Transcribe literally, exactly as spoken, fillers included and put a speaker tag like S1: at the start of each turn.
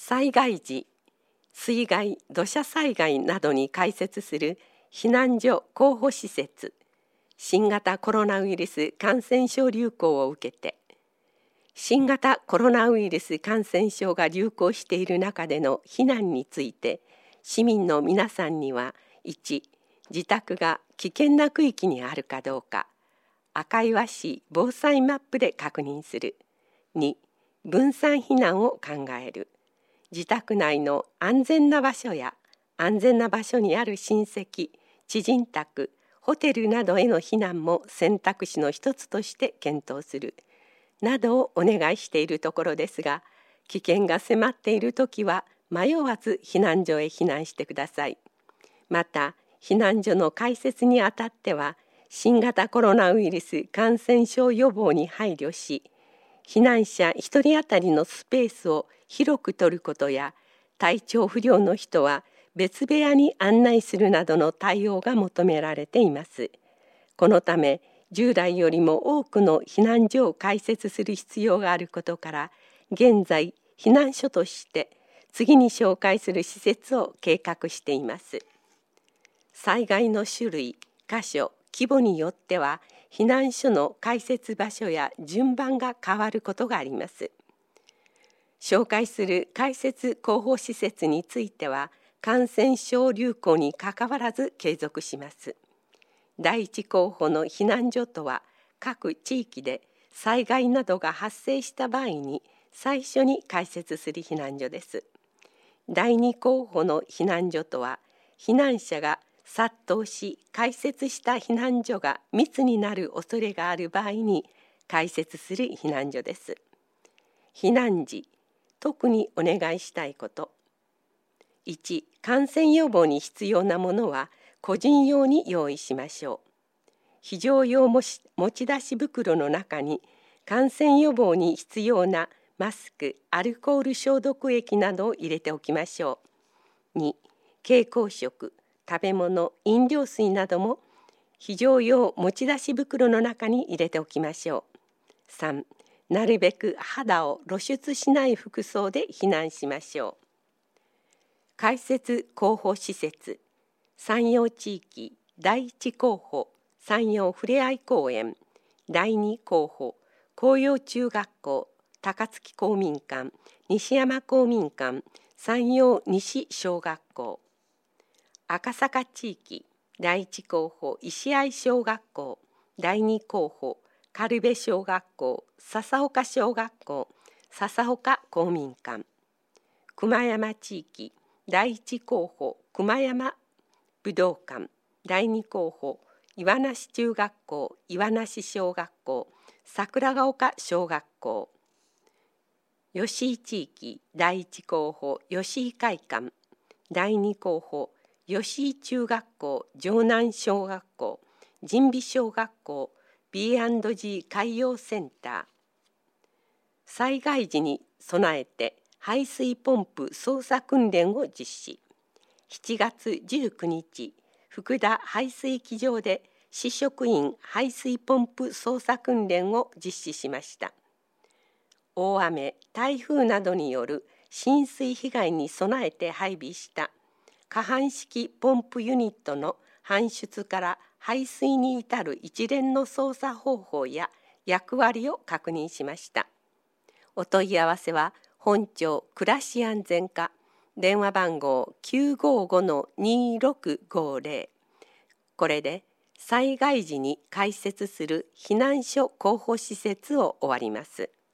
S1: 災害時、水害、土砂災害などに開設する避難所候補施設、新型コロナウイルス感染症流行を受けて、新型コロナウイルス感染症が流行している中での避難について、市民の皆さんには、いち、自宅が危険な区域にあるかどうか、赤岩市防災マップで確認する。に、分散避難を考える。自宅内の安全な場所や安全な場所にある親戚、知人宅、ホテルなどへの避難も選択肢の一つとして検討する。などをお願いしているところですが、危険が迫っているときは迷わず避難所へ避難してください。また、避難所の開設にあたっては、新型コロナウイルス感染症予防に配慮し、避難者ひとり当たりのスペースを広く取ることや、体調不良の人は別部屋に案内するなどの対応が求められています。このため、従来よりも多くの避難所を開設する必要があることから、現在、避難所として次に紹介する施設を計画しています。災害の種類、箇所、規模によっては、避難所の開設場所や順番が変わることがあります。紹介する開設候補施設については、感染症流行にかかわらず継続します。第一候補の避難所とは、各地域で災害などが発生した場合に最初に開設する避難所です。第二候補の避難所とは、避難者が殺到し開設した避難所が密になる恐れがある場合に開設する避難所です。避難時、特にお願いしたいこと。いち、感染予防に必要なものは個人用に用意しましょう。非常用持ち出し袋の中に感染予防に必要なマスク、アルコール消毒液などを入れておきましょう。に、経口食、食べ物、飲料水なども非常用持ち出し袋の中に入れておきましょう。さん、なるべく肌を露出しない服装で避難しましょう。開設候補施設、山陽地域第一候補、山陽ふれあい公園、第二候補、紅葉中学校、高槻公民館、西山公民館、山陽西小学校。赤坂地域第一候補、石合小学校、第二候補、軽部小学校、笹岡小学校、笹岡公民館。熊山地域第一候補、熊山武道館、第二候補、岩梨中学校、岩梨小学校、桜ヶ丘小学校。吉井地域第一候補、吉井会館、第二候補、吉井中学校、城南小学校、神美小学校、ビーアンドジー 海洋センター。災害時に備えて排水ポンプ操作訓練を実施。しちがつじゅうくにち、福田排水機場で市職員排水ポンプ操作訓練を実施しました。大雨、台風などによる浸水被害に備えて配備した可搬式ポンプユニットの搬出から排水に至る一連の操作方法や役割を確認しました。お問い合わせは本庁暮らし安全課、電話番号 きゅうごごのにろくごぜろ。これで災害時に開設する避難所候補施設を終わります。